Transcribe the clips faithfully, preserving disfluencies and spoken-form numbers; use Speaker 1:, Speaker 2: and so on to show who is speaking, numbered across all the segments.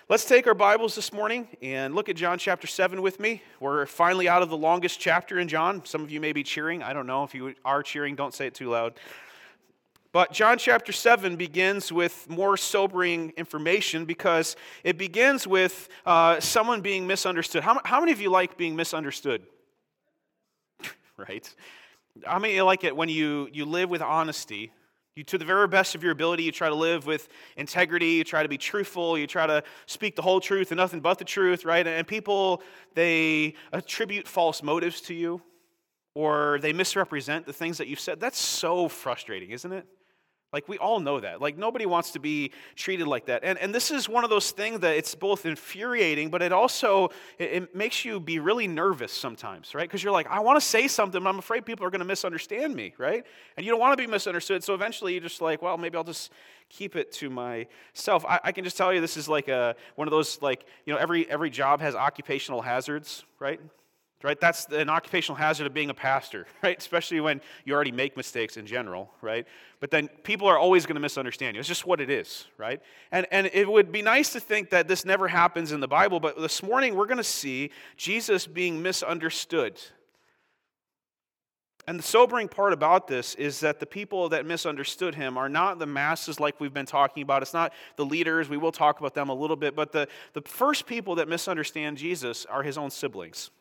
Speaker 1: Let's take our Bibles this morning and look at John chapter seven with me. We're finally out of the longest chapter in John. Some of you may be cheering. I don't know. If you are cheering, don't say it too loud. But John chapter seven begins with more sobering information because it begins with uh, someone being misunderstood. How, how many of you like being misunderstood? Right? How many of you like it when you, you live with honesty? You, to the very best of your ability, you try to live with integrity, you try to be truthful, you try to speak the whole truth and nothing but the truth, right? And people, they attribute false motives to you, or they misrepresent the things that you've said. That's so frustrating, isn't it? Like, we all know that. Like, nobody wants to be treated like that. And and this is one of those things that it's both infuriating, but it also, it, it makes you be really nervous sometimes, right? Because you're like, I want to say something, but I'm afraid people are going to misunderstand me, right? And you don't want to be misunderstood, so eventually you're just like, well, maybe I'll just keep it to myself. I, I can just tell you this is like a one of those, like, you know, every every job has occupational hazards, right? Right, that's an occupational hazard of being a pastor, right? Especially when you already make mistakes in general, right? But then people are always going to misunderstand you. It's just what it is, right? And and it would be nice to think that this never happens in the Bible, but this morning we're going to see Jesus being misunderstood. And the sobering part about this is that the people that misunderstood him are not the masses like we've been talking about. It's not the leaders. We will talk about them a little bit. But the, the first people that misunderstand Jesus are his own siblings.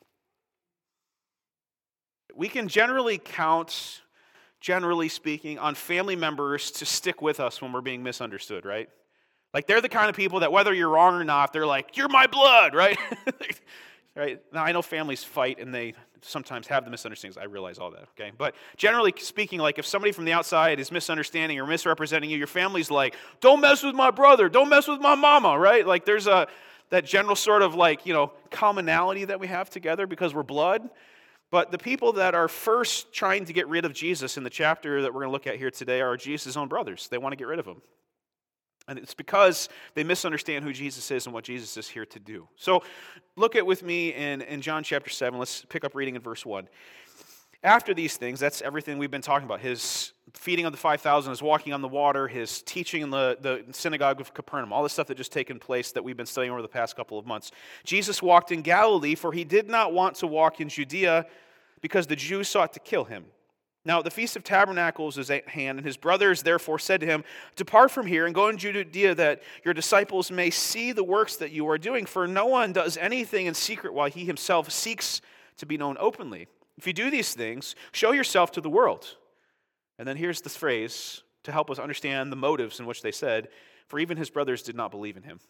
Speaker 1: We can generally count, generally speaking, on family members to stick with us when we're being misunderstood, right? Like, they're the kind of people that whether you're wrong or not, they're like, you're my blood, right? Right? Now, I know families fight and they sometimes have the misunderstandings. I realize all that, okay? But generally speaking, like, if somebody from the outside is misunderstanding or misrepresenting you, your family's like, don't mess with my brother, don't mess with my mama, right? Like, there's a that general sort of, like, you know, commonality that we have together because we're blood. But the people that are first trying to get rid of Jesus in the chapter that we're going to look at here today are Jesus' own brothers. They want to get rid of him. And it's because they misunderstand who Jesus is and what Jesus is here to do. So look at with me in, in John chapter seven. Let's pick up reading in verse one. After these things, that's everything we've been talking about. His feeding of the five thousand, his walking on the water, his teaching in the, the synagogue of Capernaum, all this stuff that just taken place that we've been studying over the past couple of months. Jesus walked in Galilee, for he did not want to walk in Judea because the Jews sought to kill him. Now, the Feast of Tabernacles is at hand, and his brothers therefore said to him, depart from here and go into Judea that your disciples may see the works that you are doing, for no one does anything in secret while he himself seeks to be known openly. If you do these things, show yourself to the world. And then here's this phrase to help us understand the motives in which they said, for even his brothers did not believe in him.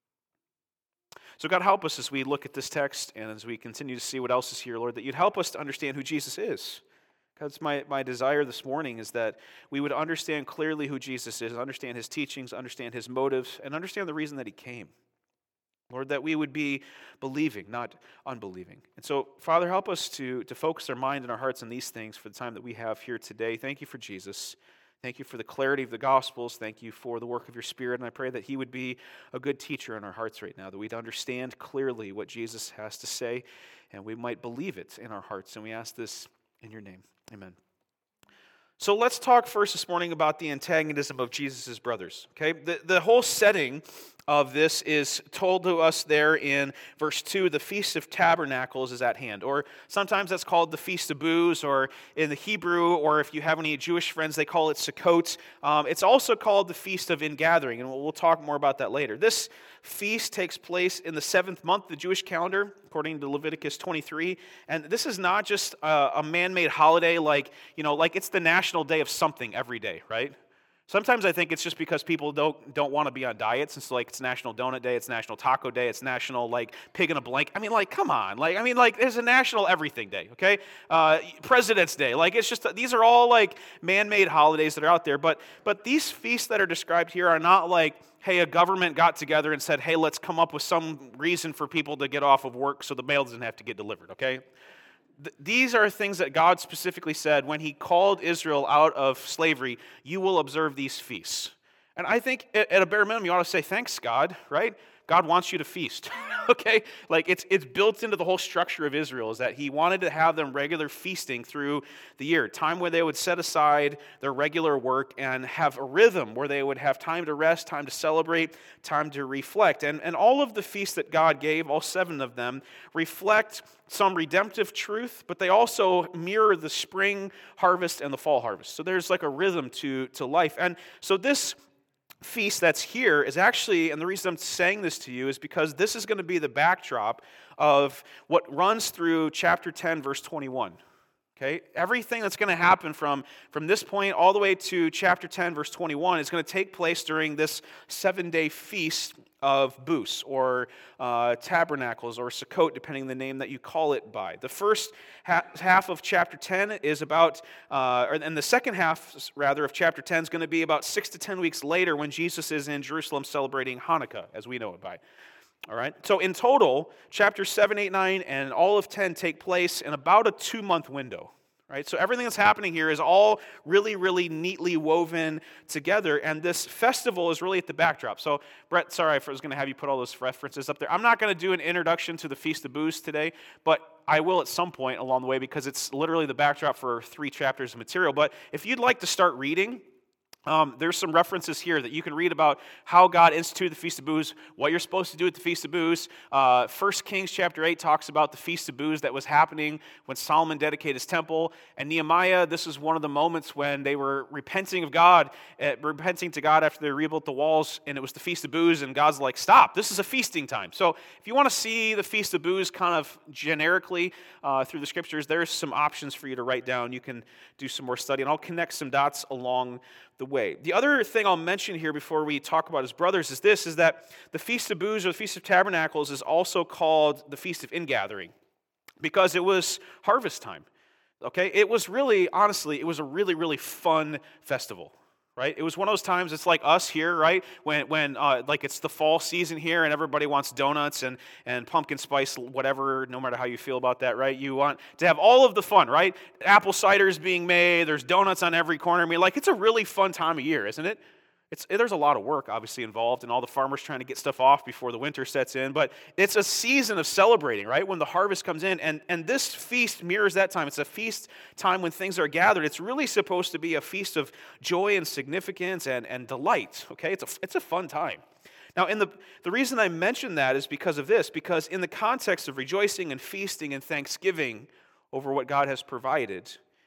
Speaker 1: So God, help us as we look at this text and as we continue to see what else is here, Lord, that you'd help us to understand who Jesus is. That's my, my desire this morning, is that we would understand clearly who Jesus is, understand his teachings, understand his motives, and understand the reason that he came. Lord, that we would be believing, not unbelieving. And so, Father, help us to, to focus our mind and our hearts on these things for the time that we have here today. Thank you for Jesus. Thank you for the clarity of the Gospels. Thank you for the work of your Spirit. And I pray that he would be a good teacher in our hearts right now, that we'd understand clearly what Jesus has to say, and we might believe it in our hearts. And we ask this in your name. Amen. So let's talk first this morning about the antagonism of Jesus' brothers. Okay, the, the whole setting of this is told to us there in verse two. The Feast of Tabernacles is at hand, or sometimes that's called the Feast of Booths, or in the Hebrew, or if you have any Jewish friends, they call it Sukkot. Um, it's also called the Feast of Ingathering, and we'll, we'll talk more about that later. This feast takes place in the seventh month of the Jewish calendar, according to Leviticus twenty-three, and this is not just a, a man-made holiday, like, you know, like it's the national day of something every day, right? Sometimes I think it's just because people don't don't want to be on diets, and so like it's National Donut Day, it's National Taco Day, it's National like Pig in a Blanket. I mean, like, come on, like I mean, like there's a National Everything Day, okay? Uh, President's Day, like it's just these are all like man-made holidays that are out there, but but these feasts that are described here are not like, hey, a government got together and said, hey, let's come up with some reason for people to get off of work so the mail doesn't have to get delivered, okay? These are things that God specifically said when he called Israel out of slavery, you will observe these feasts. And I think at at a bare minimum, you ought to say, thanks, God, right? God wants you to feast, okay? Like, it's it's built into the whole structure of Israel, is that he wanted to have them regular feasting through the year, time where they would set aside their regular work and have a rhythm where they would have time to rest, time to celebrate, time to reflect. And, and all of the feasts that God gave, all seven of them, reflect some redemptive truth, but they also mirror the spring harvest and the fall harvest. So there's like a rhythm to, to life. And so this feast that's here is actually, and the reason I'm saying this to you is because this is going to be the backdrop of what runs through chapter ten, verse twenty-one. Okay? Everything that's going to happen from, from this point all the way to chapter ten, verse twenty-one is going to take place during this seven-day feast of Booths, or uh, Tabernacles, or Sukkot, depending on the name that you call it by. The first ha- half of chapter ten is about, uh, or, and the second half, rather, of chapter ten is going to be about six to ten weeks later when Jesus is in Jerusalem celebrating Hanukkah, as we know it by. All right? So in total, chapters seven, eight, nine, and all of ten take place in about a two-month window. Right? So everything that's happening here is all really, really neatly woven together, and this festival is really at the backdrop. So, Brett, sorry I was going to have you put all those references up there. I'm not going to do an introduction to the Feast of Booths today, but I will at some point along the way because it's literally the backdrop for three chapters of material. But if you'd like to start reading, Um, there's some references here that you can read about how God instituted the Feast of Booths, what you're supposed to do at the Feast of Booths. Uh, First Kings chapter eight talks about the Feast of Booths that was happening when Solomon dedicated his temple. And Nehemiah, this is one of the moments when they were repenting of God, uh, repenting to God after they rebuilt the walls, and it was the Feast of Booths, and God's like, stop, this is a feasting time. So if you want to see the Feast of Booths kind of generically uh, through the scriptures, there's some options for you to write down. You can do some more study, and I'll connect some dots along the way. The other thing I'll mention here before we talk about his brothers is this, is that the Feast of Booths, or the Feast of Tabernacles, is also called the Feast of Ingathering because it was harvest time. Okay? It was really, honestly, it was a really, really fun festival. Right? It was one of those times, it's like us here, right? When, when uh, like it's the fall season here and everybody wants donuts and, and pumpkin spice, whatever, no matter how you feel about that, right? You want to have all of the fun, right? Apple cider is being made, there's donuts on every corner. I mean, like, it's a really fun time of year, isn't it? It's, there's a lot of work, obviously, involved, and all the farmers trying to get stuff off before the winter sets in, but it's a season of celebrating, right, when the harvest comes in, and, and this feast mirrors that time. It's a feast time when things are gathered. It's really supposed to be a feast of joy and significance and, and delight, okay? It's a, it's a fun time. Now, in the, the reason I mention that is because of this, because in the context of rejoicing and feasting and thanksgiving over what God has provided,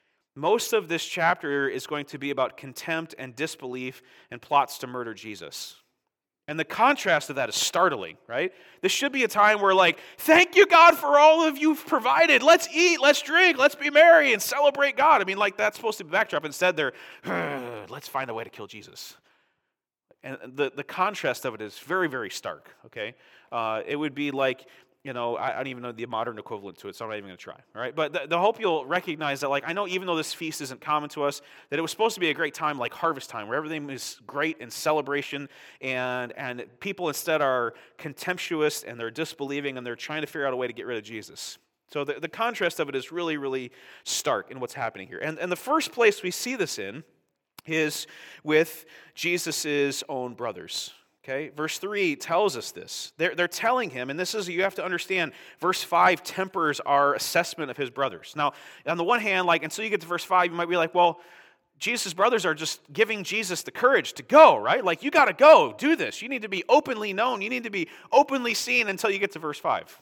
Speaker 1: most of this chapter is going to be about contempt and disbelief and plots to murder Jesus. And the contrast of that is startling, right? This should be a time where, like, thank you, God, for all of you've provided. Let's eat, let's drink, let's be merry and celebrate God. I mean, like, that's supposed to be backdrop. Instead, they're, let's find a way to kill Jesus. And the, the contrast of it is very, very stark, okay? Uh, it would be like, you know, I, I don't even know the modern equivalent to it, so I'm not even going to try, all right? But the, the hope you'll recognize that, like, I know even though this feast isn't common to us, that it was supposed to be a great time like harvest time, where everything is great and celebration, and, and people instead are contemptuous, and they're disbelieving, and they're trying to figure out a way to get rid of Jesus. So the, the contrast of it is really, really stark in what's happening here. And, and the first place we see this in is with Jesus' own brothers. Okay, verse three tells us this. They're, they're telling him, and this is, you have to understand, verse five tempers our assessment of his brothers. Now, on the one hand, like, until you get to verse five, you might be like, well, Jesus' brothers are just giving Jesus the courage to go, right? Like, you got to go, do this. You need to be openly known. You need to be openly seen until you get to verse five.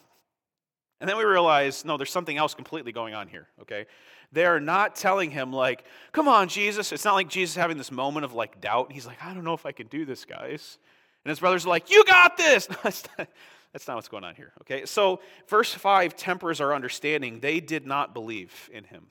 Speaker 1: And then we realize, no, there's something else completely going on here, okay? They're not telling him, like, come on, Jesus. It's not like Jesus having this moment of, like, doubt. He's like, I don't know if I can do this, guys. And his brothers are like, you got this. That's not, that's not what's going on here, okay? So verse five tempers our understanding. They did not believe in him.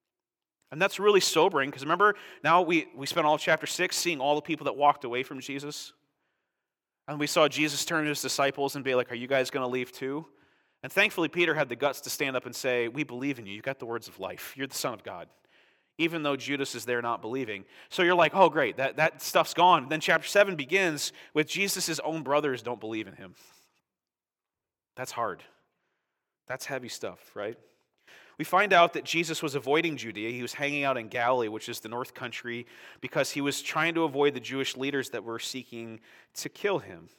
Speaker 1: And that's really sobering, because remember, now we, we spent all chapter six seeing all the people that walked away from Jesus. And we saw Jesus turn to his disciples and be like, are you guys going to leave too? And thankfully, Peter had the guts to stand up and say, we believe in you. You got the words of life. You're the Son of God. Even though Judas is there not believing. So you're like, oh, great, that, that stuff's gone. And then chapter seven begins with Jesus' own brothers don't believe in him. That's hard. That's heavy stuff, right? We find out that Jesus was avoiding Judea. He was hanging out in Galilee, which is the north country, because he was trying to avoid the Jewish leaders that were seeking to kill him.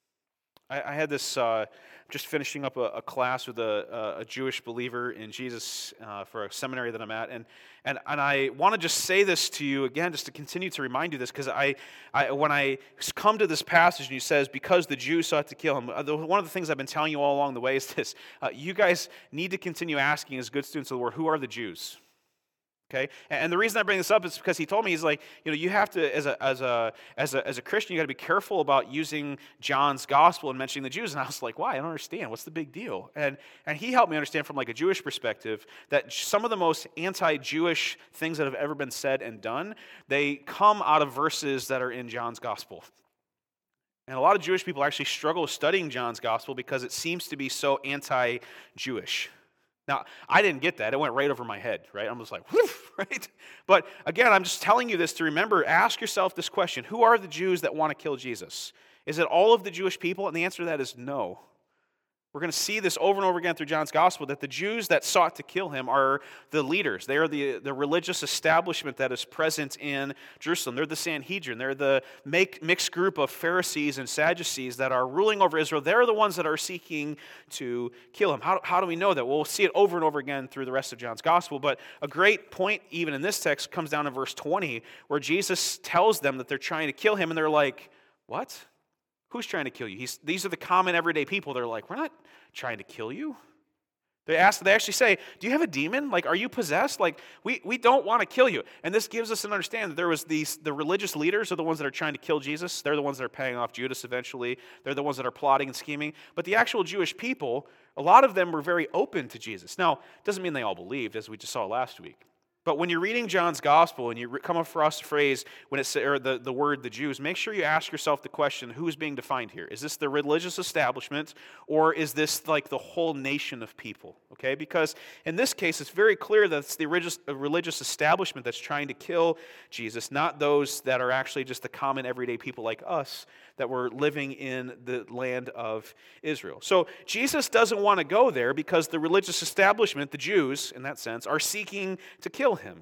Speaker 1: I, I had this, uh, just finishing up a, a class with a, a Jewish believer in Jesus uh, for a seminary that I'm at, and and and I want to just say this to you again, just to continue to remind you this, because I, I when I come to this passage and he says, because the Jews sought to kill him, one of the things I've been telling you all along the way is this: uh, you guys need to continue asking, as good students of the Word, who are the Jews? Okay, and the reason I bring this up is because he told me, he's like, you know, you have to, as a as a as a as a Christian, you got to be careful about using John's gospel and mentioning the Jews. And I was like, why? I don't understand. What's the big deal? And and he helped me understand from like a Jewish perspective that some of the most anti-Jewish things that have ever been said and done, they come out of verses that are in John's gospel. And a lot of Jewish people actually struggle studying John's gospel because it seems to be so anti-Jewish. Now, I didn't get that. It went right over my head, right? I'm just like, whoof, right? But again, I'm just telling you this to remember, ask yourself this question: who are the Jews that want to kill Jesus? Is it all of the Jewish people? And the answer to that is no. We're going to see this over and over again through John's gospel, that the Jews that sought to kill him are the leaders. They are the, the religious establishment that is present in Jerusalem. They're the Sanhedrin. They're the make, mixed group of Pharisees and Sadducees that are ruling over Israel. They're the ones that are seeking to kill him. How, how do we know that? Well, we'll see it over and over again through the rest of John's gospel. But a great point, even in this text, comes down in verse twenty, where Jesus tells them that they're trying to kill him, and they're like, what? Who's trying to kill you? He's, these are the common everyday people. They're like, we're not trying to kill you. They ask, they actually say, do you have a demon? Like, are you possessed? Like, we, we don't want to kill you. And this gives us an understanding that there was these, the religious leaders are the ones that are trying to kill Jesus. They're the ones that are paying off Judas eventually. They're the ones that are plotting and scheming. But the actual Jewish people, a lot of them were very open to Jesus. Now, it doesn't mean they all believed, as we just saw last week. But when you're reading John's gospel and you come across the phrase, when it's or the, the word the Jews, make sure you ask yourself the question, who's being defined here? Is this the religious establishment, or is this like the whole nation of people? Okay, because in this case, it's very clear that it's the religious, religious establishment that's trying to kill Jesus, not those that are actually just the common everyday people like us that were living in the land of Israel. So Jesus doesn't want to go there because the religious establishment, the Jews in that sense, are seeking to kill him.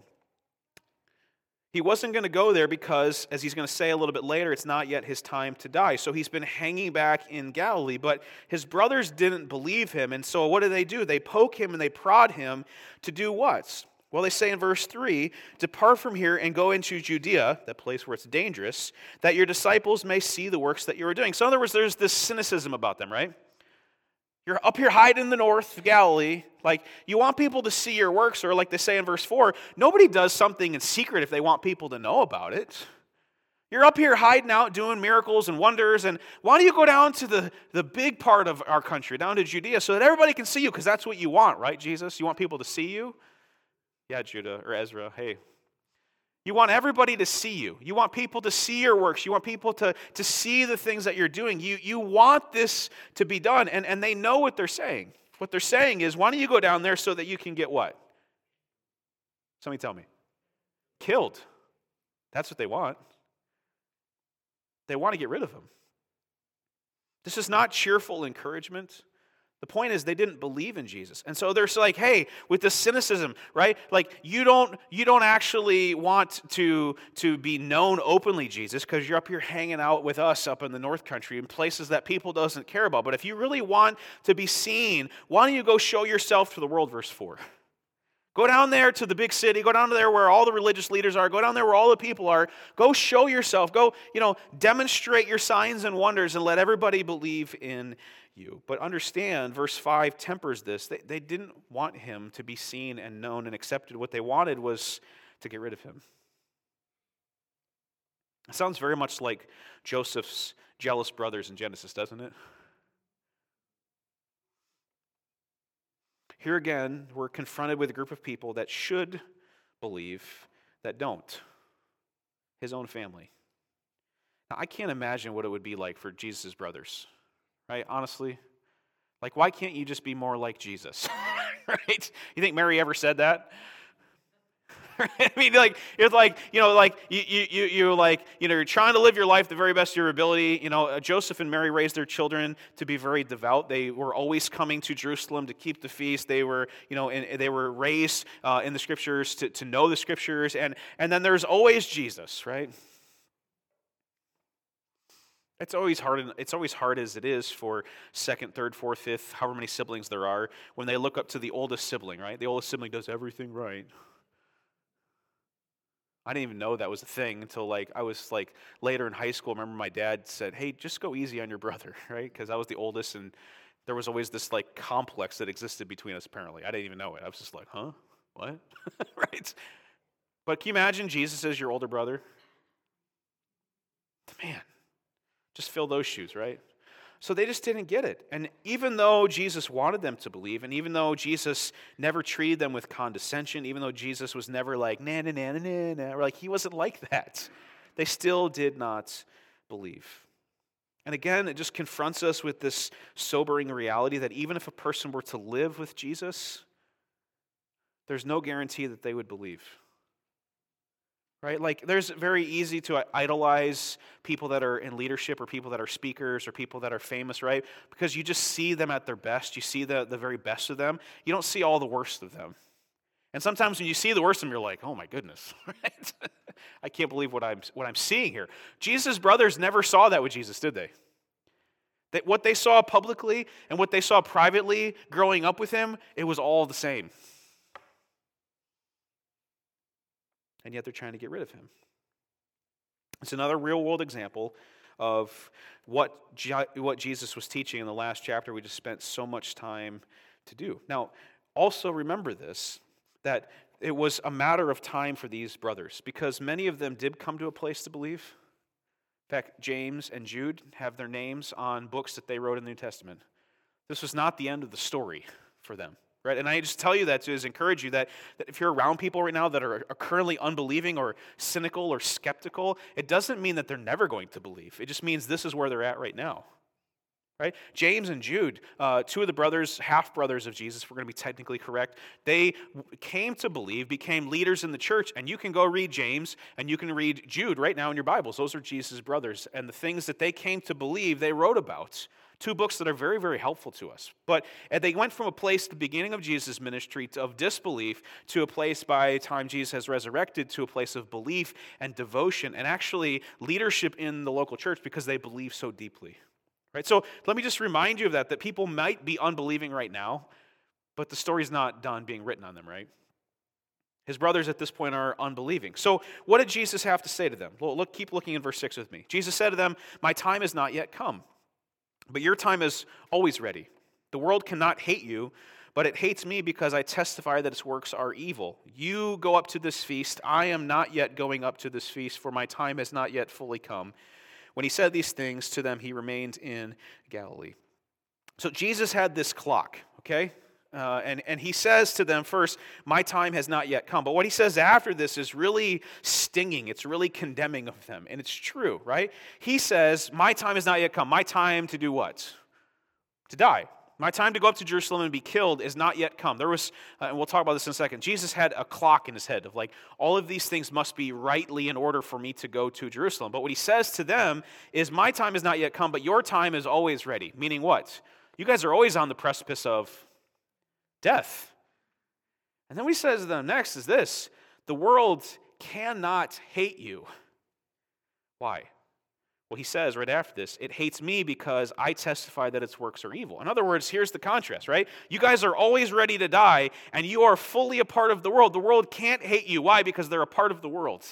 Speaker 1: He wasn't going to go there because, as he's going to say a little bit later, it's not yet his time to die. So he's been hanging back in Galilee, but his brothers didn't believe him. And so what do they do? They poke him and they prod him to do what? Well, they say in verse three, depart from here and go into Judea, that place where it's dangerous, that your disciples may see the works that you are doing. So in other words, there's this cynicism about them, right? You're up here hiding in the north of Galilee. Like, you want people to see your works, or like they say in verse four, nobody does something in secret if they want people to know about it. You're up here hiding out, doing miracles and wonders, and why don't you go down to the, the big part of our country, down to Judea, so that everybody can see you, because that's what you want, right, Jesus? You want people to see you? Yeah, Judah, or Ezra, hey. You want everybody to see you. You want people to see your works. You want people to, to see the things that you're doing. You, you want this to be done, and, and they know what they're saying. What they're saying is, why don't you go down there so that you can get what? Somebody tell me. Killed. That's what they want. They want to get rid of him. This is not cheerful encouragement. The point is, they didn't believe in Jesus. And so they're like, hey, with this cynicism, right? Like, you don't you don't actually want to, to be known openly, Jesus, because you're up here hanging out with us up in the North Country in places that people doesn't care about. But if you really want to be seen, why don't you go show yourself to the world, verse four. Go down there to the big city. Go down there where all the religious leaders are. Go down there where all the people are. Go show yourself. Go, you know, demonstrate your signs and wonders and let everybody believe in you. But understand, verse five tempers this. They, they didn't want him to be seen and known and accepted. What they wanted was to get rid of him. It sounds very much like Joseph's jealous brothers in Genesis, doesn't it? Here again, we're confronted with a group of people that should believe, that don't. His own family. Now, I can't imagine what it would be like for Jesus' brothers, right? Honestly. Like, why can't you just be more like Jesus? Right? You think Mary ever said that? I mean, like it's like you know, like you you you you like you know, you're trying to live your life the very best of your ability. You know, uh, Joseph and Mary raised their children to be very devout. They were always coming to Jerusalem to keep the feast. They were you know, in, they were raised uh, in the scriptures to to know the scriptures, and and then there's always Jesus, right? It's always hard. It's always hard as it is for second, third, fourth, fifth, however many siblings there are, when they look up to the oldest sibling, right? The oldest sibling does everything right. I didn't even know that was a thing until like I was like later in high school. I remember my dad said, "Hey, just go easy on your brother," right? Because I was the oldest, and there was always this like complex that existed between us. Apparently, I didn't even know it. I was just like, "Huh, what?" Right? But can you imagine Jesus as your older brother? Man, just fill those shoes, right? So they just didn't get it. And even though Jesus wanted them to believe, and even though Jesus never treated them with condescension, even though Jesus was never like, na na na na na, na, like he wasn't like that, they still did not believe. And again, it just confronts us with this sobering reality that even if a person were to live with Jesus, there's no guarantee that they would believe. Right? Like, there's very easy to idolize people that are in leadership or people that are speakers or people that are famous, right? Because you just see them at their best. You see the, the very best of them. You don't see all the worst of them. And sometimes when you see the worst of them, you're like, oh my goodness, right? I can't believe what I'm, what I'm seeing here. Jesus' brothers never saw that with Jesus, did they? That what they saw publicly and what they saw privately growing up with him, it was all the same. And yet they're trying to get rid of him. It's another real-world example of what, what Jesus was teaching in the last chapter we just spent so much time to do. Now, also remember this, that it was a matter of time for these brothers, because many of them did come to a place to believe. In fact, James and Jude have their names on books that they wrote in the New Testament. This was not the end of the story for them. Right? And I just tell you that to just encourage you that, that if you're around people right now that are, are currently unbelieving or cynical or skeptical, it doesn't mean that they're never going to believe. It just means this is where they're at right now. Right? James and Jude, uh, two of the brothers, half-brothers of Jesus, if we're going to be technically correct, they came to believe, became leaders in the church, and you can go read James and you can read Jude right now in your Bibles. Those are Jesus' brothers, and the things that they came to believe, they wrote about. Two books that are very, very helpful to us. But they went from a place at the beginning of Jesus' ministry of disbelief to a place by the time Jesus has resurrected to a place of belief and devotion and actually leadership in the local church because they believe so deeply. Right? So let me just remind you of that, that people might be unbelieving right now, but the story's not done being written on them, right? His brothers at this point are unbelieving. So what did Jesus have to say to them? Well, look, keep looking in verse six with me. Jesus said to them, "My time has not yet come. But your time is always ready. The world cannot hate you, but it hates me because I testify that its works are evil. You go up to this feast. I am not yet going up to this feast, for my time has not yet fully come." When he said these things to them, he remained in Galilee. So Jesus had this clock, okay? Uh, and, and he says to them first, "My time has not yet come." But what he says after this is really stinging. It's really condemning of them. And it's true, right? He says, "My time has not yet come." My time to do what? To die. My time to go up to Jerusalem and be killed is not yet come. There was, uh, and we'll talk about this in a second, Jesus had a clock in his head of like, all of these things must be rightly in order for me to go to Jerusalem. But what he says to them is, "My time has not yet come, but your time is always ready." Meaning what? You guys are always on the precipice of death. And then what he says to them next is this: the world cannot hate you. Why? Well, he says right after this, "It hates me because I testify that its works are evil." In other words, here's the contrast, right? You guys are always ready to die, and you are fully a part of the world. The world can't hate you. Why? Because they're a part of the world.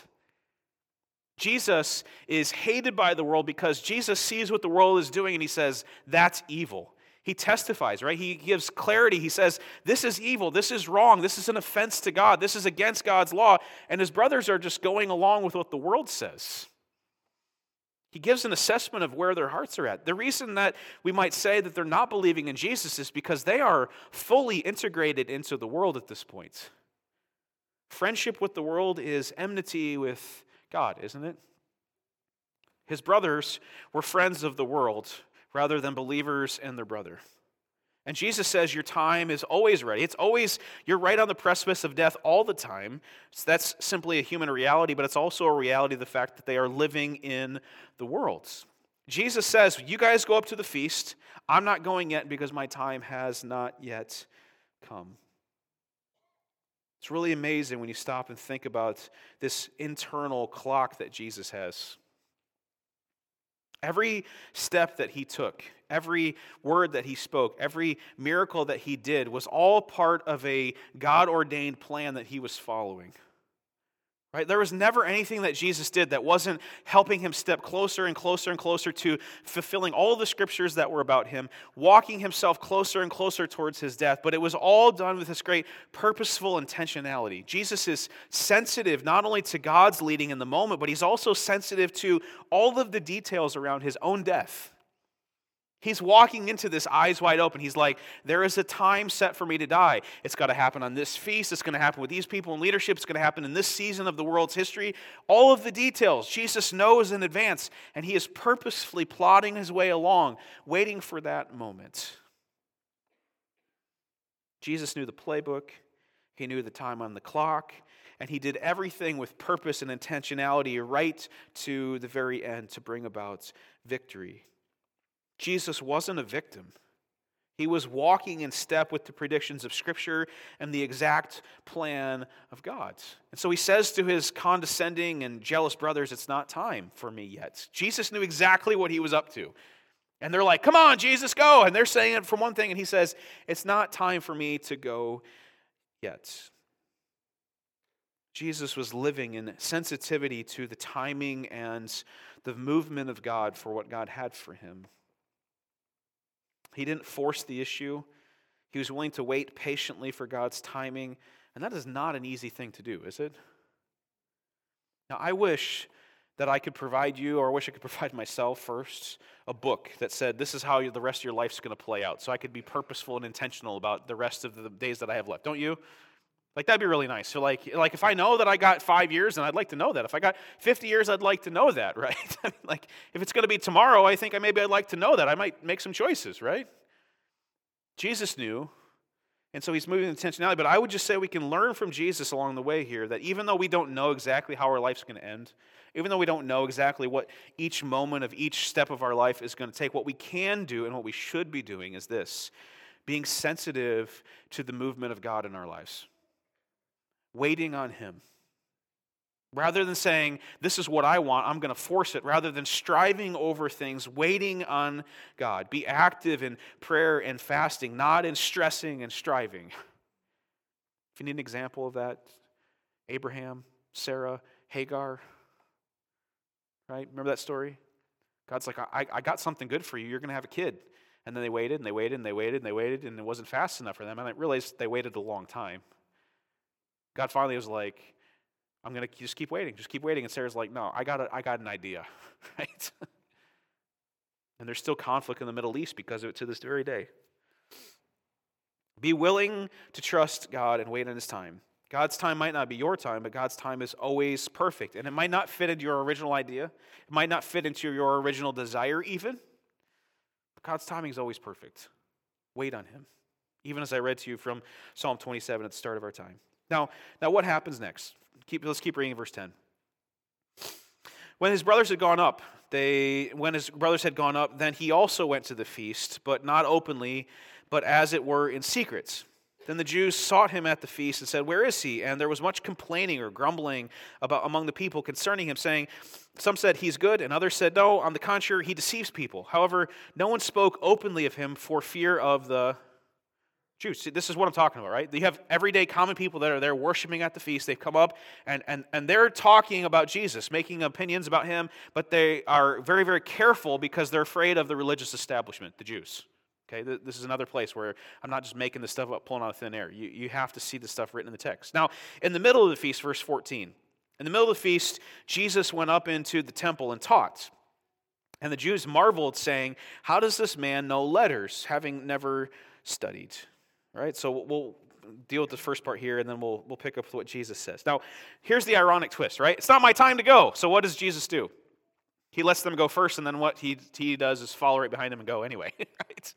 Speaker 1: Jesus is hated by the world because Jesus sees what the world is doing, and he says, that's evil. He testifies, right? He gives clarity. He says, this is evil. This is wrong. This is an offense to God. This is against God's law. And his brothers are just going along with what the world says. He gives an assessment of where their hearts are at. The reason that we might say that they're not believing in Jesus is because they are fully integrated into the world at this point. Friendship with the world is enmity with God, isn't it? His brothers were friends of the world rather than believers in their brother. And Jesus says your time is always ready. It's always, you're right on the precipice of death all the time. So that's simply a human reality, but it's also a reality of the fact that they are living in the world. Jesus says, you guys go up to the feast. I'm not going yet because my time has not yet come. It's really amazing when you stop and think about this internal clock that Jesus has. Every step that he took, every word that he spoke, every miracle that he did was all part of a God-ordained plan that he was following. Right? There was never anything that Jesus did that wasn't helping him step closer and closer and closer to fulfilling all of the scriptures that were about him, walking himself closer and closer towards his death. But it was all done with this great purposeful intentionality. Jesus is sensitive not only to God's leading in the moment, but he's also sensitive to all of the details around his own death. He's walking into this eyes wide open. He's like, there is a time set for me to die. It's got to happen on this feast. It's going to happen with these people in leadership. It's going to happen in this season of the world's history. All of the details, Jesus knows in advance, and he is purposefully plodding his way along, waiting for that moment. Jesus knew the playbook. He knew the time on the clock, and he did everything with purpose and intentionality right to the very end to bring about victory. Jesus wasn't a victim. He was walking in step with the predictions of Scripture and the exact plan of God. And so he says to his condescending and jealous brothers, it's not time for me yet. Jesus knew exactly what he was up to. And they're like, come on, Jesus, go. And they're saying it for one thing, and he says, it's not time for me to go yet. Jesus was living in sensitivity to the timing and the movement of God for what God had for him. He didn't force the issue. He was willing to wait patiently for God's timing. And that is not an easy thing to do, is it? Now, I wish that I could provide you, or I wish I could provide myself first, a book that said, this is how the rest of your life's going to play out. So I could be purposeful and intentional about the rest of the days that I have left. Don't you? Like, that'd be really nice. So, like, like if I know that I got five years, then I'd like to know that. If I got fifty years, I'd like to know that, right? Like, if it's going to be tomorrow, I think I maybe I'd like to know that. I might make some choices, right? Jesus knew, and so he's moving with intentionality. But I would just say we can learn from Jesus along the way here that even though we don't know exactly how our life's going to end, even though we don't know exactly what each moment of each step of our life is going to take, what we can do and what we should be doing is this: being sensitive to the movement of God in our lives. Waiting on him. Rather than saying, this is what I want, I'm going to force it. Rather than striving over things, waiting on God. Be active in prayer and fasting, not in stressing and striving. If you need an example of that, Abraham, Sarah, Hagar. Right? Remember that story? God's like, I, I got something good for you. You're going to have a kid. And then they waited, and they waited, and they waited, and they waited, and it wasn't fast enough for them. And I realized they waited a long time. God finally was like, I'm going to just keep waiting, just keep waiting. And Sarah's like, no, I got a, I got an idea, right? And there's still conflict in the Middle East because of it to this very day. Be willing to trust God and wait on his time. God's time might not be your time, but God's time is always perfect. And it might not fit into your original idea. It might not fit into your original desire even. But God's timing is always perfect. Wait on him. Even as I read to you from Psalm twenty-seven at the start of our time. Now, now what happens next? Keep, let's keep reading verse ten. When his brothers had gone up, they when his brothers had gone up, then he also went to the feast, but not openly, but as it were in secret. Then the Jews sought him at the feast and said, where is he? And there was much complaining or grumbling about among the people concerning him, saying, some said he's good, and others said, no, on the contrary, he deceives people. However, no one spoke openly of him for fear of the Jews. See, this is what I'm talking about, right? You have everyday common people that are there worshiping at the feast. They've come up and, and, and they're talking about Jesus, making opinions about him, but they are very, very careful because they're afraid of the religious establishment, the Jews. Okay, this is another place where I'm not just making this stuff up, pulling out of thin air. You, you have to see the stuff written in the text. Now, in the middle of the feast, verse fourteen, in the middle of the feast, Jesus went up into the temple and taught. And the Jews marveled, saying, how does this man know letters, having never studied? Right, so we'll deal with the first part here, and then we'll we'll pick up with what Jesus says. Now, here's the ironic twist, right? It's not my time to go. So what does Jesus do? He lets them go first, and then what he he does is follow right behind them and go anyway. Right?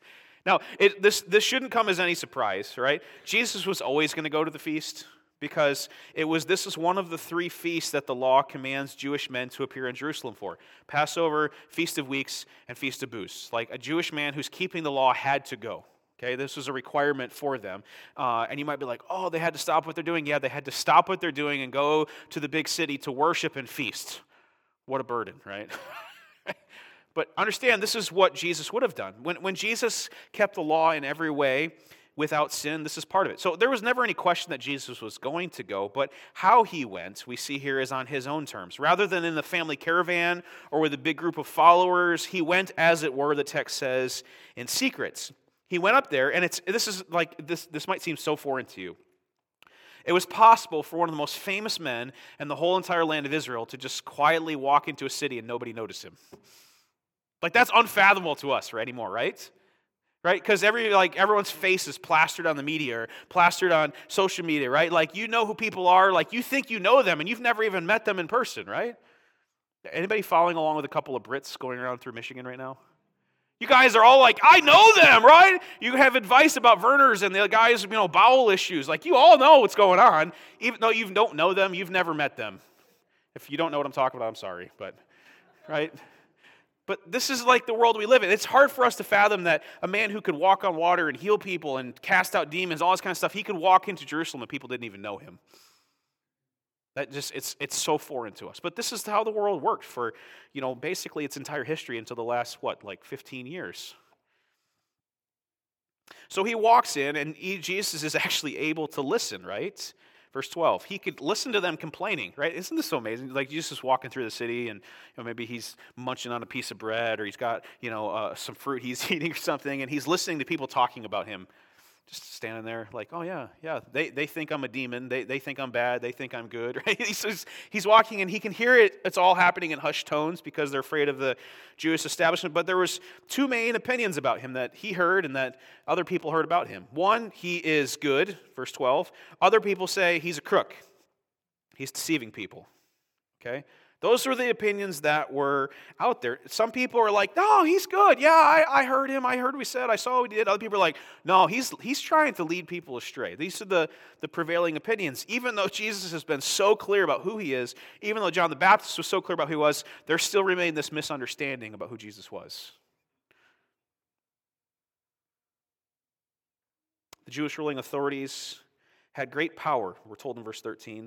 Speaker 1: Now, it, this, this shouldn't come as any surprise, right? Jesus was always going to go to the feast because it was this is one of the three feasts that the law commands Jewish men to appear in Jerusalem for. Passover, Feast of Weeks, and Feast of Booths. Like a Jewish man who's keeping the law had to go. Okay, this was a requirement for them. Uh, and you might be like, oh, they had to stop what they're doing. Yeah, they had to stop what they're doing and go to the big city to worship and feast. What a burden, right? But understand, this is what Jesus would have done. When, when Jesus kept the law in every way without sin, this is part of it. So there was never any question that Jesus was going to go, but how he went, we see here, is on his own terms. Rather than in the family caravan or with a big group of followers, he went, as it were, the text says, in secrets. He went up there, and it's this is like, this, this might seem so foreign to you. It was possible for one of the most famous men in the whole entire land of Israel to just quietly walk into a city and nobody notice him. Like, that's unfathomable to us right, anymore, right? Right? Because every like everyone's face is plastered on the media or plastered on social media, right? Like, you know who people are. Like, you think you know them, and you've never even met them in person, right? Anybody following along with a couple of Brits going around through Michigan right now? You guys are all like, I know them, right? You have advice about Verner's and the guys, you know, bowel issues. Like, you all know what's going on. Even though you don't know them, you've never met them. If you don't know what I'm talking about, I'm sorry, but, right? But this is like the world we live in. It's hard for us to fathom that a man who could walk on water and heal people and cast out demons, all this kind of stuff, he could walk into Jerusalem and people didn't even know him. That just, it's it's so foreign to us. But this is how the world worked for, you know, basically its entire history until the last, what, like fifteen years. So he walks in, and he, Jesus is actually able to listen, right? Verse twelve, he could listen to them complaining, right? Isn't this so amazing? Like, Jesus is walking through the city, and you know, maybe he's munching on a piece of bread, or he's got, you know, uh, some fruit he's eating or something, and he's listening to people talking about him. Just standing there like, oh yeah, yeah, they they think I'm a demon, they they think I'm bad, they think I'm good, right? He's, he's walking and he can hear it, it's all happening in hushed tones because they're afraid of the Jewish establishment, but there was two main opinions about him that he heard and that other people heard about him. One, he is good, verse twelve. Other people say he's a crook. He's deceiving people, okay? Those were the opinions that were out there. Some people are like, no, he's good. Yeah, I, I heard him. I heard what he said. I saw what he did. Other people are like, no, he's he's trying to lead people astray. These are the, the prevailing opinions. Even though Jesus has been so clear about who he is, even though John the Baptist was so clear about who he was, there still remained this misunderstanding about who Jesus was. The Jewish ruling authorities had great power, we're told in verse thirteen.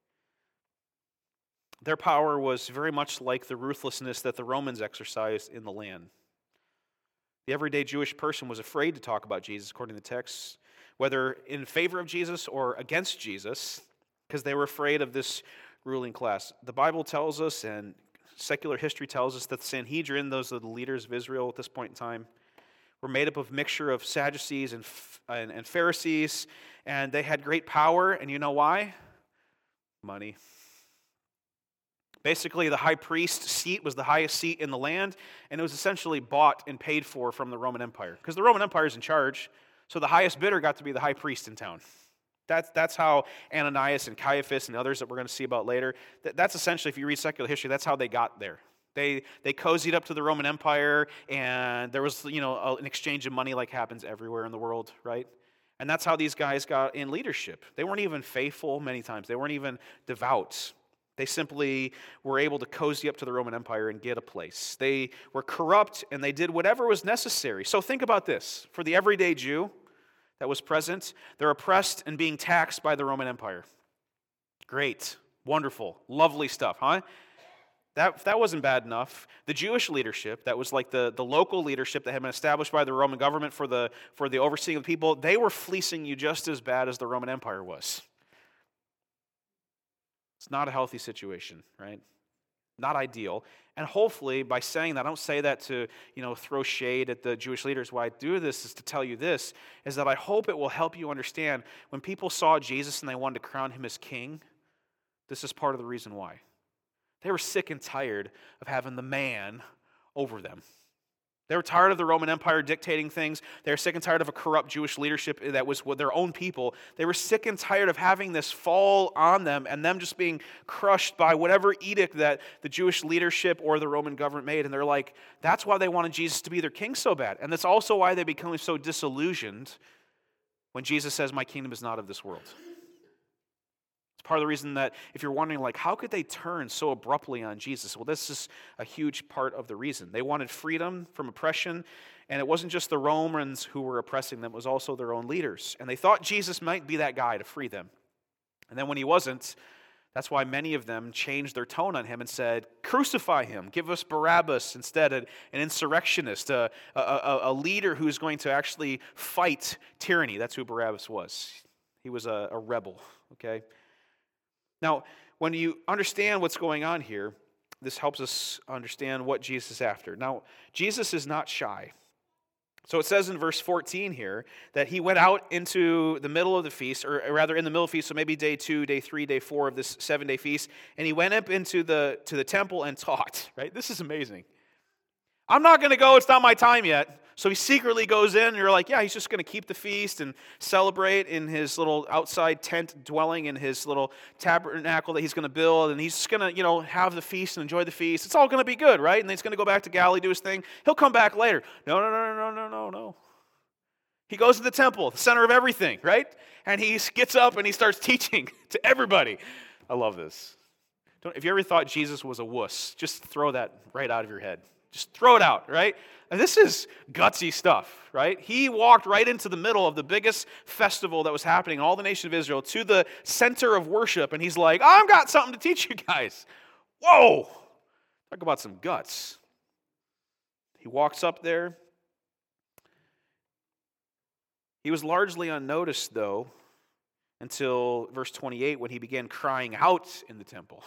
Speaker 1: Their power was very much like the ruthlessness that the Romans exercised in the land. The everyday Jewish person was afraid to talk about Jesus, according to the text, whether in favor of Jesus or against Jesus, because they were afraid of this ruling class. The Bible tells us, and secular history tells us, that the Sanhedrin, those are the leaders of Israel at this point in time, were made up of a mixture of Sadducees and, and, and Pharisees, and they had great power, and you know why? Money. Basically, the high priest seat was the highest seat in the land, and it was essentially bought and paid for from the Roman Empire. Because the Roman Empire is in charge, so the highest bidder got to be the high priest in town. That's, that's how Ananias and Caiaphas and others that we're going to see about later, that, that's essentially, if you read secular history, that's how they got there. They they cozied up to the Roman Empire, and there was, you know, an exchange of money like happens everywhere in the world, right? And that's how these guys got in leadership. They weren't even faithful many times. They weren't even devout. They simply were able to cozy up to the Roman Empire and get a place. They were corrupt, and they did whatever was necessary. So think about this. For the everyday Jew that was present, they're oppressed and being taxed by the Roman Empire. Great, wonderful, lovely stuff, huh? That, that wasn't bad enough. The Jewish leadership, that was like the, the local leadership that had been established by the Roman government for the, for the overseeing of the people, they were fleecing you just as bad as the Roman Empire was. It's not a healthy situation, right? Not ideal. And hopefully, by saying that, I don't say that to, you know, throw shade at the Jewish leaders. Why I do this is to tell you this, is that I hope it will help you understand when people saw Jesus and they wanted to crown him as king, this is part of the reason why. They were sick and tired of having the man over them. They were tired of the Roman Empire dictating things. They were sick and tired of a corrupt Jewish leadership that was with their own people. They were sick and tired of having this fall on them and them just being crushed by whatever edict that the Jewish leadership or the Roman government made. And they're like, that's why they wanted Jesus to be their king so bad. And that's also why they become so disillusioned when Jesus says, my kingdom is not of this world. Part of the reason that if you're wondering, like, how could they turn so abruptly on Jesus? Well, this is a huge part of the reason. They wanted freedom from oppression, and it wasn't just the Romans who were oppressing them, it was also their own leaders. And they thought Jesus might be that guy to free them. And then when he wasn't, that's why many of them changed their tone on him and said, crucify him, give us Barabbas instead, an insurrectionist, a, a, a leader who's going to actually fight tyranny. That's who Barabbas was. He was a, a rebel, okay? Now, when you understand what's going on here, this helps us understand what Jesus is after. Now, Jesus is not shy. So it says in verse fourteen here that he went out into the middle of the feast, or rather in the middle of the feast, so maybe day two, day three, day four of this seven-day feast, and he went up into the, to the temple and taught, right? This is amazing. I'm not going to go, it's not my time yet. So he secretly goes in, and you're like, yeah, he's just going to keep the feast and celebrate in his little outside tent dwelling, in his little tabernacle that he's going to build, and he's just going to, you know, have the feast and enjoy the feast. It's all going to be good, right? And then he's going to go back to Galilee, do his thing. He'll come back later. No, no, no, no, no, no, no. He goes to the temple, the center of everything, right? And he gets up and he starts teaching to everybody. I love this. Don't, if you ever thought Jesus was a wuss, just throw that right out of your head. Just throw it out, right? And this is gutsy stuff, right? He walked right into the middle of the biggest festival that was happening in all the nation of Israel, to the center of worship, and he's like, I've got something to teach you guys. Whoa! Talk about some guts. He walks up there. He was largely unnoticed, though, until verse twenty-eight, when he began crying out in the temple.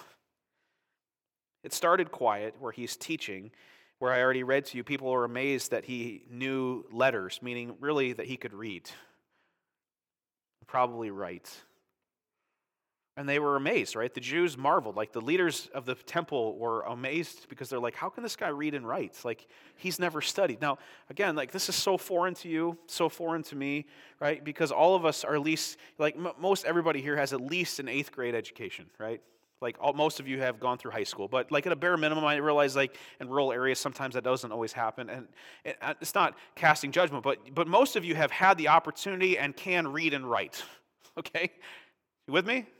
Speaker 1: It started quiet, where he's teaching, where I already read to you, people were amazed that he knew letters, meaning really that he could read. Probably write. And they were amazed, right? The Jews marveled. Like, the leaders of the temple were amazed because they're like, how can this guy read and write? Like, he's never studied. Now, again, like, this is so foreign to you, so foreign to me, right? Because all of us are at least, like, m- most everybody here has at least an eighth grade education, right? Like, all, most of you have gone through high school, but like at a bare minimum, I realize like in rural areas sometimes that doesn't always happen, and it, it's not casting judgment, but but most of you have had the opportunity and can read and write. Okay, you with me?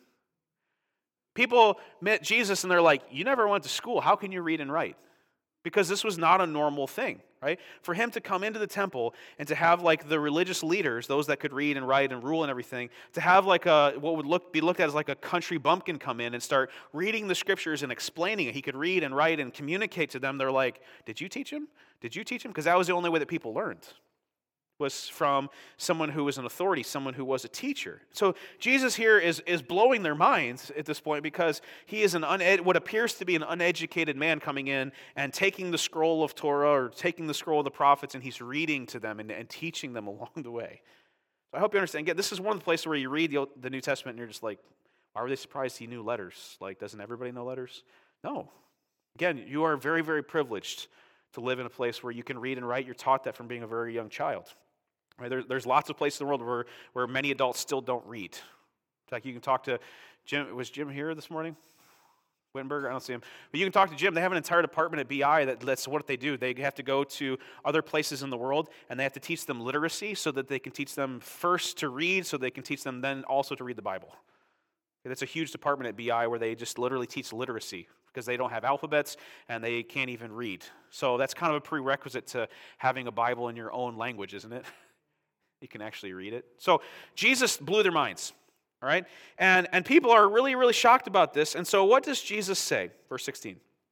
Speaker 1: People met Jesus and they're like, "You never went to school. How can you read and write?" Because this was not a normal thing, right? For him to come into the temple and to have like the religious leaders, those that could read and write and rule and everything, to have like a what would look be looked at as like a country bumpkin come in and start reading the scriptures and explaining it. He could read and write and communicate to them. They're like, "Did you teach him? Did you teach him?" Because that was the only way that people learned, was from someone who was an authority, someone who was a teacher. So Jesus here is, is blowing their minds at this point because he is an uned- what appears to be an uneducated man coming in and taking the scroll of Torah or taking the scroll of the prophets, and he's reading to them and, and teaching them along the way. So I hope you understand. Again, this is one of the places where you read the, the New Testament and you're just like, why were they surprised he knew letters? Like, doesn't everybody know letters? No. Again, you are very, very privileged to live in a place where you can read and write. You're taught that from being a very young child. Right, there, there's lots of places in the world where, where many adults still don't read. In fact, you can talk to Jim. Was Jim here this morning? Wittenberger? I don't see him. But you can talk to Jim. They have an entire department at B I that, that's what they do. They have to go to other places in the world, and they have to teach them literacy so that they can teach them first to read, so they can teach them then also to read the Bible. Okay, that's a huge department at B I where they just literally teach literacy because they don't have alphabets and they can't even read. So that's kind of a prerequisite to having a Bible in your own language, isn't it? You can actually read it. So Jesus blew their minds, all right? And, and people are really, really shocked about this. And so what does Jesus say? Verse sixteen.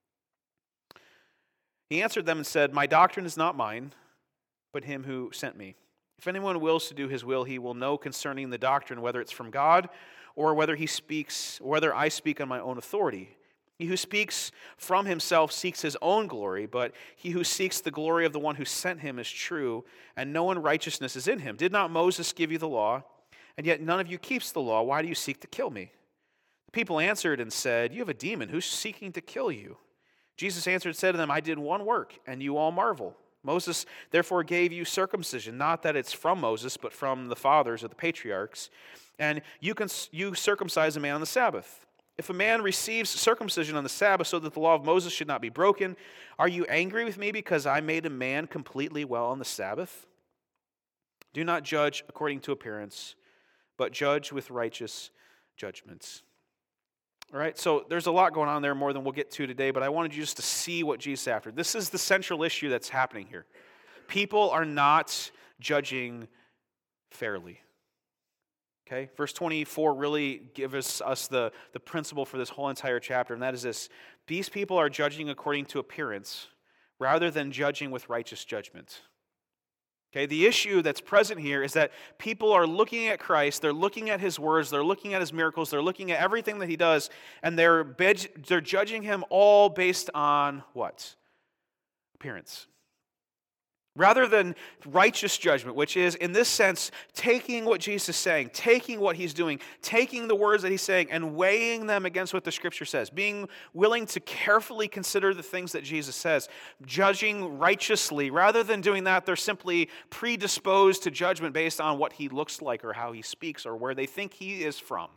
Speaker 1: He answered them and said, "My doctrine is not mine, but him who sent me. If anyone wills to do his will, he will know concerning the doctrine, whether it's from God or whether he speaks, or whether I speak on my own authority. He who speaks from himself seeks his own glory, but he who seeks the glory of the one who sent him is true, and no unrighteousness is in him. Did not Moses give you the law? And yet none of you keeps the law. Why do you seek to kill me?" The people answered and said, "You have a demon. Who's seeking to kill you?" Jesus answered and said to them, "I did one work, and you all marvel. Moses therefore gave you circumcision, not that it's from Moses, but from the fathers or the patriarchs. And you can you circumcise a man on the Sabbath. If a man receives circumcision on the Sabbath so that the law of Moses should not be broken, are you angry with me because I made a man completely well on the Sabbath? Do not judge according to appearance, but judge with righteous judgments. All right, so there's a lot going on there, more than we'll get to today, but I wanted you just to see what Jesus is after. This is the central issue that's happening here. People are not judging fairly. Okay, verse twenty-four really gives us the, the principle for this whole entire chapter, and that is this. These people are judging according to appearance rather than judging with righteous judgment. Okay, the issue that's present here is that people are looking at Christ, they're looking at his words, they're looking at his miracles, they're looking at everything that he does, and they're, they're judging him all based on what? Appearance. Rather than righteous judgment, which is, in this sense, taking what Jesus is saying, taking what he's doing, taking the words that he's saying, and weighing them against what the Scripture says, being willing to carefully consider the things that Jesus says, judging righteously. Rather than doing that, they're simply predisposed to judgment based on what he looks like or how he speaks or where they think he is from.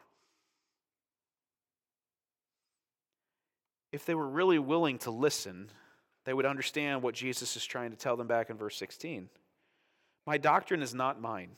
Speaker 1: If they were really willing to listen, they would understand what Jesus is trying to tell them back in verse sixteen. My doctrine is not mine.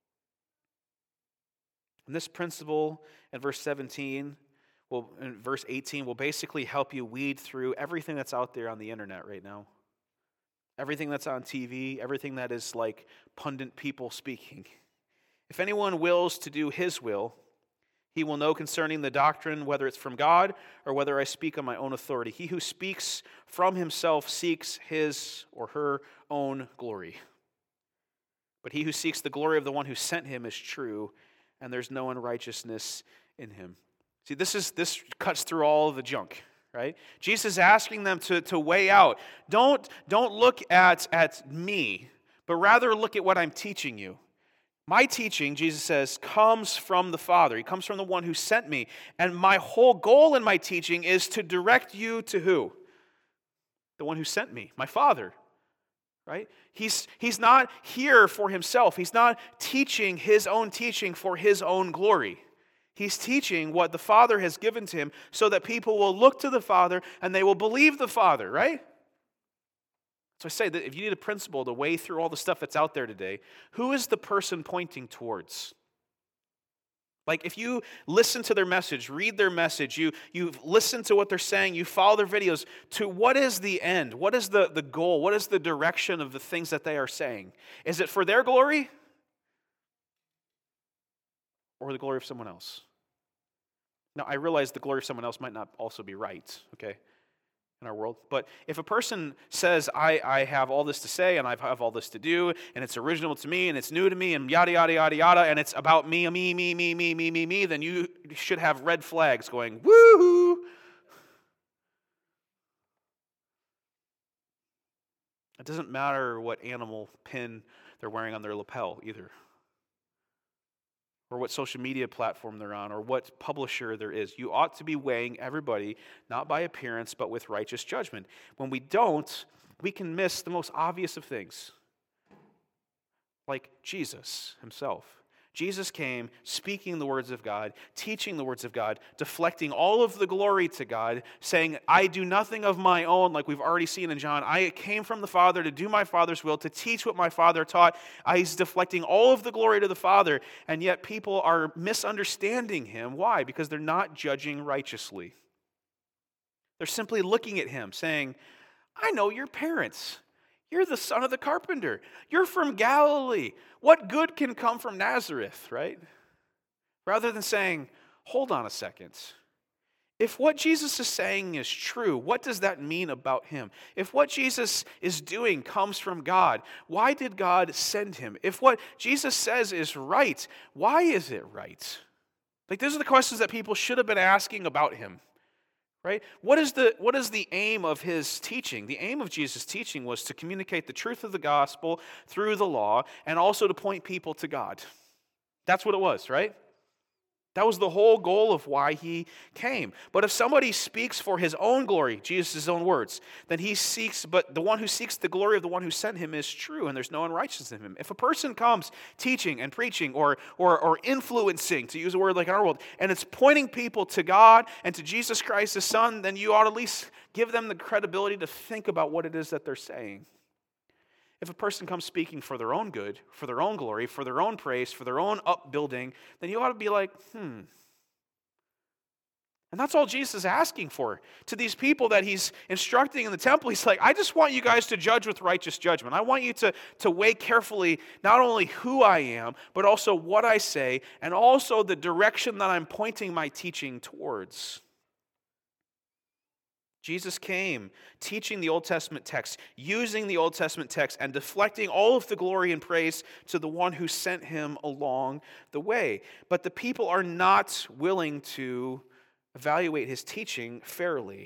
Speaker 1: And this principle in verse seventeen, will, in verse eighteen, will basically help you weed through everything that's out there on the internet right now. Everything that's on T V, everything that is like pundit people speaking. If anyone wills to do his will, he will know concerning the doctrine whether it's from God or whether I speak on my own authority. He who speaks from himself seeks his or her own glory. But he who seeks the glory of the one who sent him is true, and there's no unrighteousness in him. See, this is this cuts through all the junk, right? Jesus is asking them to, to weigh out. Don't, don't look at, at me, but rather look at what I'm teaching you. My teaching, Jesus says, comes from the Father. He comes from the one who sent me. And my whole goal in my teaching is to direct you to who? The one who sent me, my Father. Right? He's, he's not here for himself. He's not teaching his own teaching for his own glory. He's teaching what the Father has given to him so that people will look to the Father and they will believe the Father, right? So I say that if you need a principle to weigh through all the stuff that's out there today, who is the person pointing towards? Like if you listen to their message, read their message, you, you listen to what they're saying, you follow their videos, to what is the end? What is the, the goal? What is the direction of the things that they are saying? Is it for their glory? Or the glory of someone else? Now, I realize the glory of someone else might not also be right, okay? In our world. But if a person says, I, I have all this to say and I have all this to do and it's original to me and it's new to me and yada, yada, yada, yada, and it's about me, me, me, me, me, me, me, me, then you should have red flags going, woohoo! It doesn't matter what animal pin they're wearing on their lapel either, or what social media platform they're on, or what publisher there is. You ought to be weighing everybody, not by appearance, but with righteous judgment. When we don't, we can miss the most obvious of things, like Jesus himself. Jesus came speaking the words of God, teaching the words of God, deflecting all of the glory to God, saying, I do nothing of my own, like we've already seen in John. I came from the Father to do my Father's will, to teach what my Father taught. He's deflecting all of the glory to the Father, and yet people are misunderstanding him. Why? Because they're not judging righteously. They're simply looking at him, saying, I know your parents. You're the son of the carpenter. You're from Galilee. What good can come from Nazareth, right? Rather than saying, hold on a second. If what Jesus is saying is true, what does that mean about him? If what Jesus is doing comes from God, why did God send him? If what Jesus says is right, why is it right? Like, those are the questions that people should have been asking about him. Right? What is the what is the aim of his teaching? The aim of Jesus' teaching was to communicate the truth of the gospel through the law and also to point people to God. That's what it was, right? That was the whole goal of why he came. But if somebody speaks for his own glory, Jesus' own words, then he seeks, but the one who seeks the glory of the one who sent him is true, and there's no unrighteousness in him. If a person comes teaching and preaching or, or, or influencing, to use a word like in our world, and it's pointing people to God and to Jesus Christ, his Son, then you ought to at least give them the credibility to think about what it is that they're saying. If a person comes speaking for their own good, for their own glory, for their own praise, for their own upbuilding, then you ought to be like, hmm. And that's all Jesus is asking for. To these people that he's instructing in the temple, he's like, I just want you guys to judge with righteous judgment. I want you to, to weigh carefully not only who I am, but also what I say, and also the direction that I'm pointing my teaching towards. Jesus came teaching the Old Testament text, using the Old Testament text, and deflecting all of the glory and praise to the one who sent him along the way. But the people are not willing to evaluate his teaching fairly.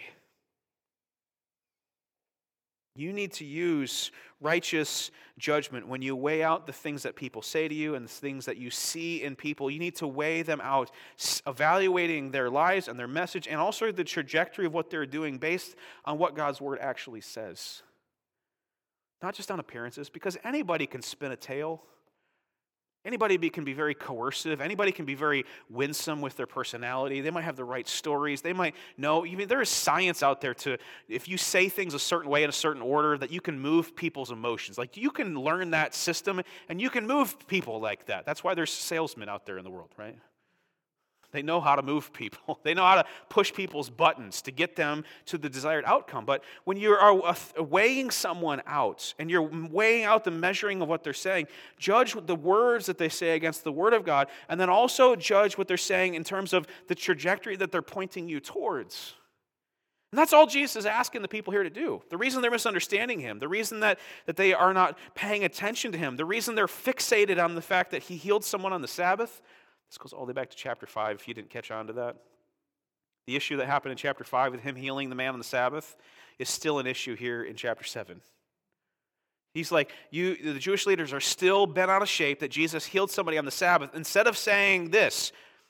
Speaker 1: You need to use righteous judgment when you weigh out the things that people say to you and the things that you see in people. You need to weigh them out, evaluating their lives and their message and also the trajectory of what they're doing based on what God's word actually says. Not just on appearances, because anybody can spin a tale. Anybody be, can be very coercive. Anybody can be very winsome with their personality. They might have the right stories. They might know. I mean, there is science out there to, if you say things a certain way in a certain order, that you can move people's emotions. Like, you can learn that system, and you can move people like that. That's why there's salesmen out there in the world, right? They know how to move people. They know how to push people's buttons to get them to the desired outcome. But when you are weighing someone out and you're weighing out the measuring of what they're saying, judge the words that they say against the Word of God, and then also judge what they're saying in terms of the trajectory that they're pointing you towards. And that's all Jesus is asking the people here to do. The reason they're misunderstanding him, the reason that, that they are not paying attention to him, the reason they're fixated on the fact that he healed someone on the Sabbath. This goes all the way back to chapter five, if you didn't catch on to that. The issue that happened in chapter five with him healing the man on the Sabbath is still an issue here in chapter seven. He's like, you, the Jewish leaders are still bent out of shape that Jesus healed somebody on the Sabbath. Instead of saying this,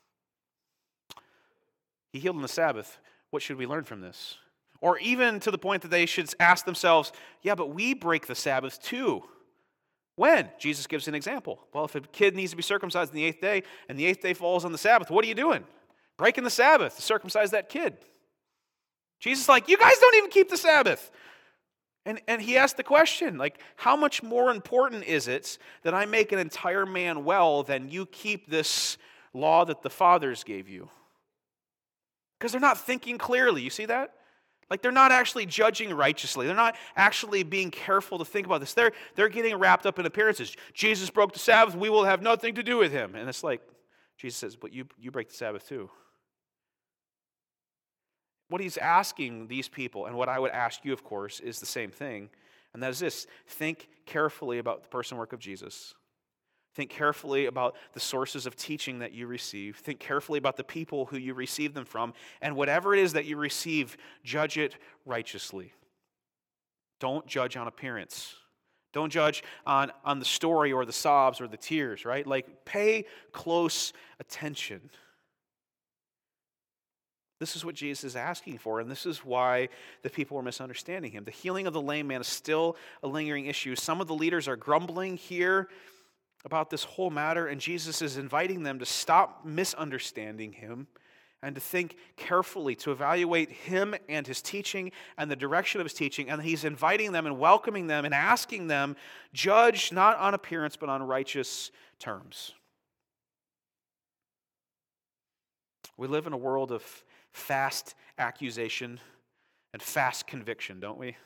Speaker 1: he healed on the Sabbath, what should we learn from this? Or even to the point that they should ask themselves, yeah, but we break the Sabbath too. When? Jesus gives an example. Well, if a kid needs to be circumcised on the eighth day, and the eighth day falls on the Sabbath, what are you doing? Breaking the Sabbath to circumcise that kid. Jesus is like, you guys don't even keep the Sabbath. And, and he asked the question, like, how much more important is it that I make an entire man well than you keep this law that the fathers gave you? Because they're not thinking clearly. You see that? Like, they're not actually judging righteously. They're not actually being careful to think about this. They're, they're getting wrapped up in appearances. Jesus broke the Sabbath. We will have nothing to do with him. And it's like, Jesus says, but you, you break the Sabbath too. What he's asking these people, and what I would ask you, of course, is the same thing. And that is this. Think carefully about the person and work of Jesus. Think carefully about the sources of teaching that you receive. Think carefully about the people who you receive them from. And whatever it is that you receive, judge it righteously. Don't judge on appearance. Don't judge on, on the story or the sobs or the tears, right? Like, pay close attention. This is what Jesus is asking for, and this is why the people were misunderstanding him. The healing of the lame man is still a lingering issue. Some of the leaders are grumbling here about this whole matter, and Jesus is inviting them to stop misunderstanding him and to think carefully, to evaluate him and his teaching and the direction of his teaching, and he's inviting them and welcoming them and asking them, judge not on appearance but on righteous terms. We live in a world of fast accusation and fast conviction, don't we?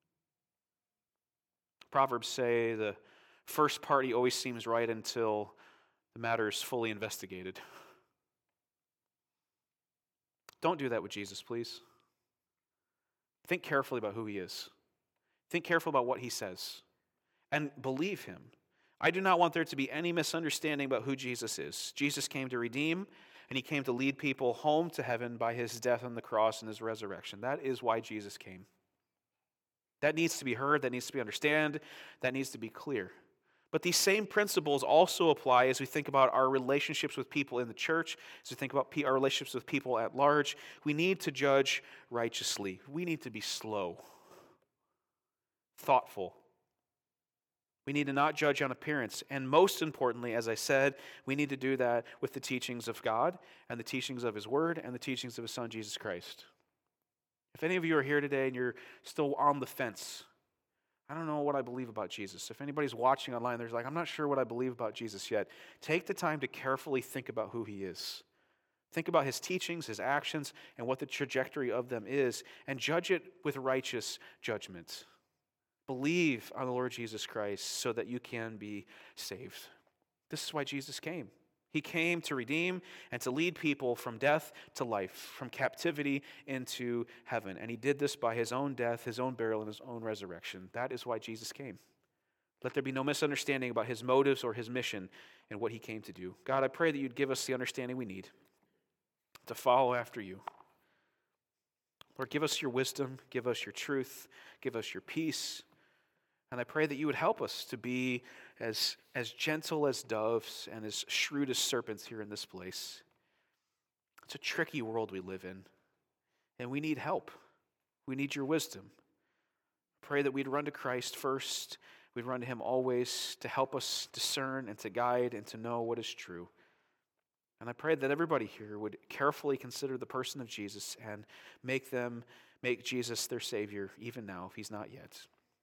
Speaker 1: Proverbs say the first party always seems right until the matter is fully investigated. Don't do that with Jesus, please. Think carefully about who he is. Think carefully about what he says. And believe him. I do not want there to be any misunderstanding about who Jesus is. Jesus came to redeem, and he came to lead people home to heaven by his death on the cross and his resurrection. That is why Jesus came. That needs to be heard. That needs to be understood. That needs to be clear. But these same principles also apply as we think about our relationships with people in the church, as we think about pe- our relationships with people at large. We need to judge righteously. We need to be slow, thoughtful. We need to not judge on appearance. And most importantly, as I said, we need to do that with the teachings of God and the teachings of His Word and the teachings of His Son, Jesus Christ. If any of you are here today and you're still on the fence, I don't know what I believe about Jesus. If anybody's watching online, there's like, I'm not sure what I believe about Jesus yet. Take the time to carefully think about who He is. Think about His teachings, His actions, and what the trajectory of them is, and judge it with righteous judgment. Believe on the Lord Jesus Christ so that you can be saved. This is why Jesus came. He came to redeem and to lead people from death to life, from captivity into heaven. And He did this by His own death, His own burial, and His own resurrection. That is why Jesus came. Let there be no misunderstanding about His motives or His mission and what He came to do. God, I pray that You'd give us the understanding we need to follow after You. Lord, give us Your wisdom, give us Your truth, give us Your peace. And I pray that You would help us to be as, as gentle as doves and as shrewd as serpents here in this place. It's a tricky world we live in, and we need help. We need Your wisdom. Pray that we'd run to Christ first. We'd run to Him always to help us discern and to guide and to know what is true. And I pray that everybody here would carefully consider the person of Jesus and make them make Jesus their Savior even now, if He's not yet.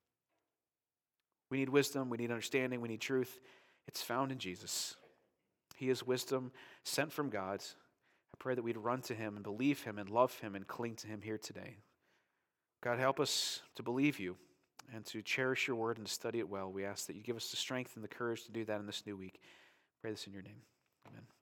Speaker 1: We need wisdom, we need understanding, we need truth. It's found in Jesus. He is wisdom sent from God. I pray that we'd run to Him and believe Him and love Him and cling to Him here today. God, help us to believe You and to cherish Your word and to study it well. We ask that You give us the strength and the courage to do that in this new week. I pray this in Your name. Amen.